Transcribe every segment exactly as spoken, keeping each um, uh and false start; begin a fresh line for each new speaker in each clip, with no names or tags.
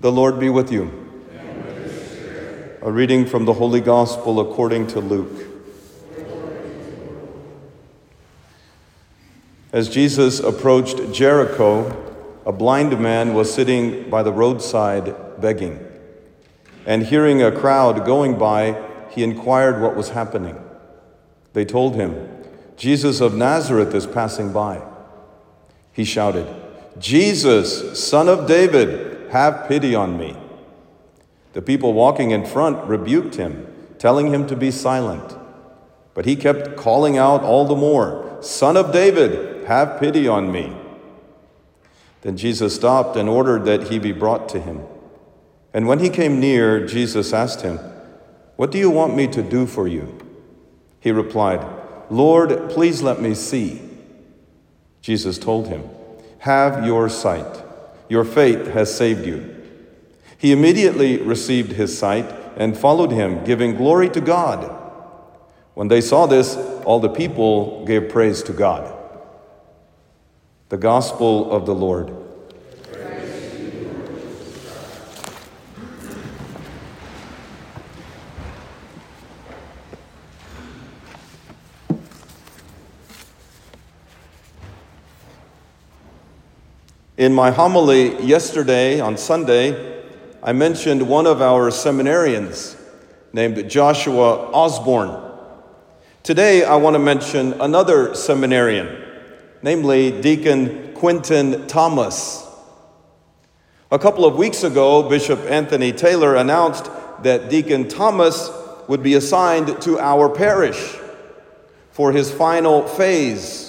The Lord be with you.
And with your spirit.
A reading from the Holy Gospel according to Luke. As Jesus approached Jericho, a blind man was sitting by the roadside begging. And hearing a crowd going by, he inquired what was happening. They told him, "Jesus of Nazareth is passing by." He shouted, "Jesus, Son of David, have pity on me." The people walking in front rebuked him, telling him to be silent. But he kept calling out all the more, "Son of David, have pity on me." Then Jesus stopped and ordered that he be brought to him. And when he came near, Jesus asked him, "What do you want me to do for you?" He replied, "Lord, please let me see." Jesus told him, "Have your sight. Your faith has saved you." He immediately received his sight and followed him, giving glory to God. When they saw this, all the people gave praise to God. The Gospel of the Lord. In my homily yesterday, on Sunday, I mentioned one of our seminarians named Joshua Osborne. Today, I want to mention another seminarian, namely Deacon Quentin Thomas. A couple of weeks ago, Bishop Anthony Taylor announced that Deacon Thomas would be assigned to our parish for his final phase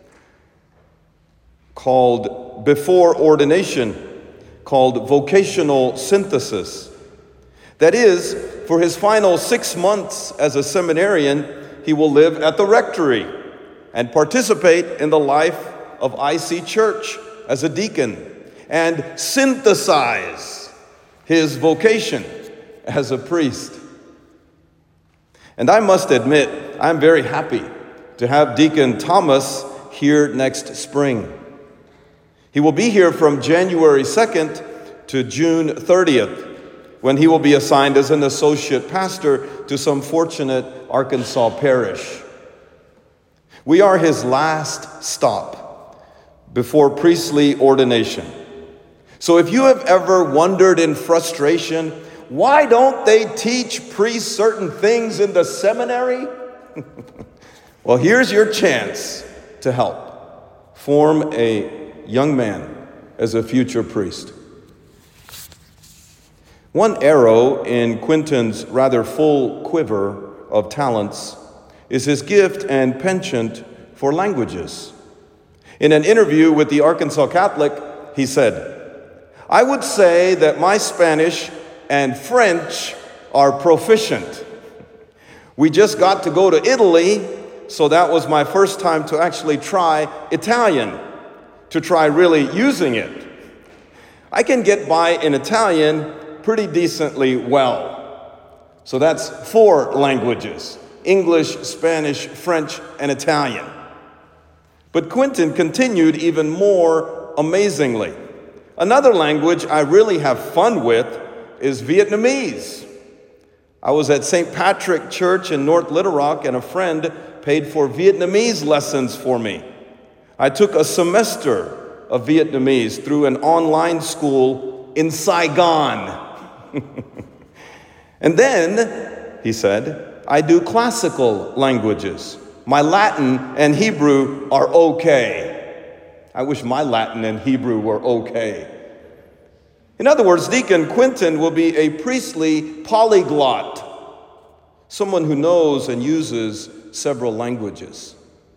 called before ordination, called vocational synthesis. That is, for his final six months as a seminarian, he will live at the rectory and participate in the life of I C Church as a deacon and synthesize his vocation as a priest. And I must admit, I'm very happy to have Deacon Thomas here next spring. He will be here from January second to June thirtieth, when he will be assigned as an associate pastor to some fortunate Arkansas parish. We are his last stop before priestly ordination. So if you have ever wondered in frustration, why don't they teach priests certain things in the seminary? Well, here's your chance to help form a young man as a future priest. One arrow in Quentin's rather full quiver of talents is his gift and penchant for languages. In an interview with the Arkansas Catholic, he said, "I would say that my Spanish and French are proficient. We just got to go to Italy, so that was my first time to actually try Italian, to try really using it. I can get by in Italian pretty decently well." So that's four languages: English, Spanish, French, and Italian. But Quentin continued even more amazingly. "Another language I really have fun with is Vietnamese. I was at Saint Patrick Church in North Little Rock, and a friend paid for Vietnamese lessons for me. I took a semester of Vietnamese through an online school in Saigon." "And then," he said, "I do classical languages. My Latin and Hebrew are okay." I wish my Latin and Hebrew were okay. In other words, Deacon Quentin will be a priestly polyglot, someone who knows and uses several languages.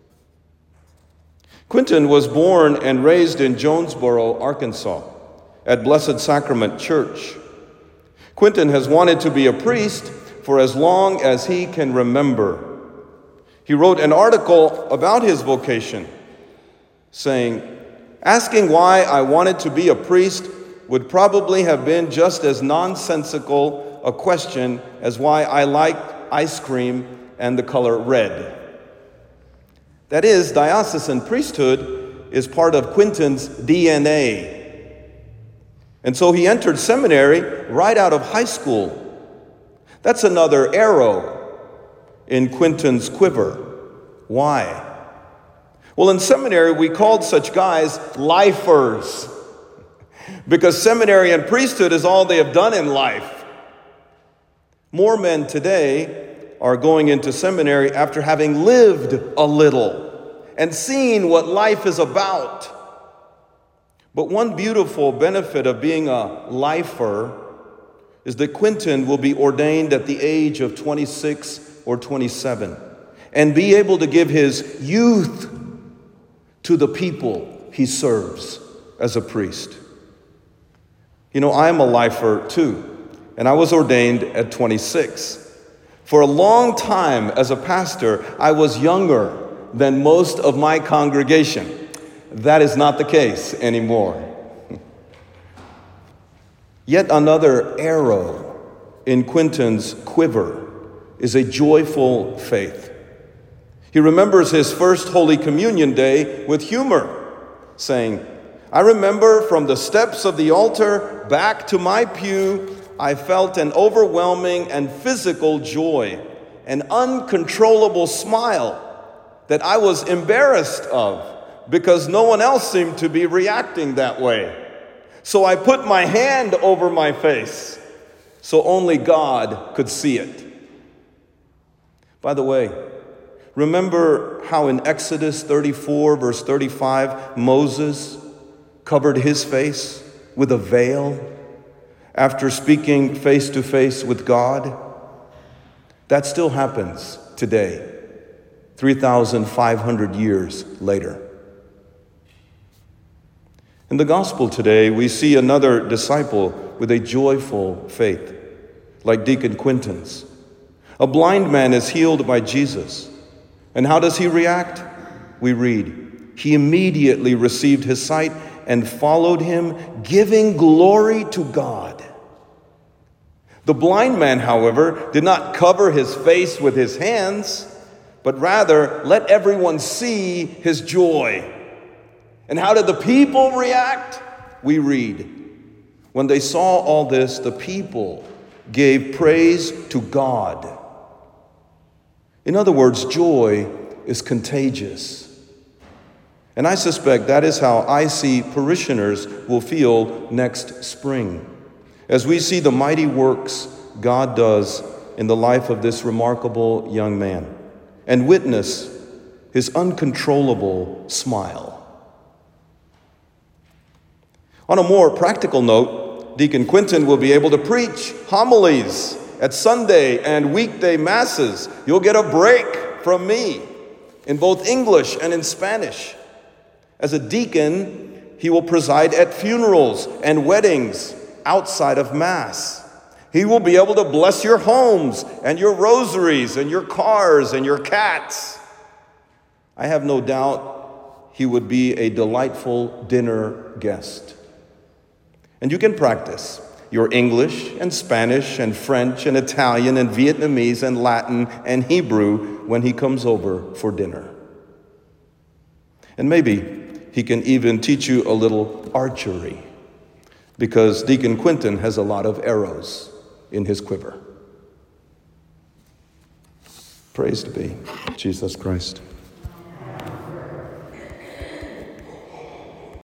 Quentin was born and raised in Jonesboro, Arkansas, at Blessed Sacrament Church. Quentin has wanted to be a priest for as long as he can remember. He wrote an article about his vocation, saying, "Asking why I wanted to be a priest would probably have been just as nonsensical a question as why I liked ice cream and the color red." That is, diocesan priesthood is part of Quentin's D N A. And so he entered seminary right out of high school. That's another arrow in Quinton's quiver. Why? Well, in seminary, we called such guys lifers, because seminary and priesthood is all they have done in life. More men today are going into seminary after having lived a little and seen what life is about. But one beautiful benefit of being a lifer is that Quinton will be ordained at the age of twenty-six or twenty-seven and be able to give his youth to the people he serves as a priest. You know, I am a lifer too, and I was ordained at twenty-six. For a long time as a pastor, I was younger than most of my congregation. That is not the case anymore. Yet another arrow in Quinton's quiver is a joyful faith. He remembers his first Holy Communion day with humor, saying, "I remember from the steps of the altar back to my pew, I felt an overwhelming and physical joy, an uncontrollable smile that I was embarrassed of because no one else seemed to be reacting that way. So I put my hand over my face so only God could see it." By the way, remember how in Exodus thirty-four, verse thirty-five, Moses covered his face with a veil after speaking face to face with God? That still happens today, three thousand five hundred years later. In the gospel today, we see another disciple with a joyful faith, like Deacon Quinton's. A blind man is healed by Jesus. And how does he react? We read, "He immediately received his sight and followed him, giving glory to God." The blind man, however, did not cover his face with his hands, but rather let everyone see his joy. And how did the people react? We read, "When they saw all this, the people gave praise to God." In other words, joy is contagious. And I suspect that is how I see parishioners will feel next spring, as we see the mighty works God does in the life of this remarkable young man and witness his uncontrollable smile. On a more practical note, Deacon Quinton will be able to preach homilies at Sunday and weekday masses. You'll get a break from me in both English and in Spanish. As a deacon, he will preside at funerals and weddings outside of Mass. He will be able to bless your homes and your rosaries and your cars and your cats. I have no doubt he would be a delightful dinner guest. And you can practice your English and Spanish and French and Italian and Vietnamese and Latin and Hebrew when he comes over for dinner. And maybe he can even teach you a little archery, because Deacon Quinton has a lot of arrows in his quiver. Praise to be Jesus Christ.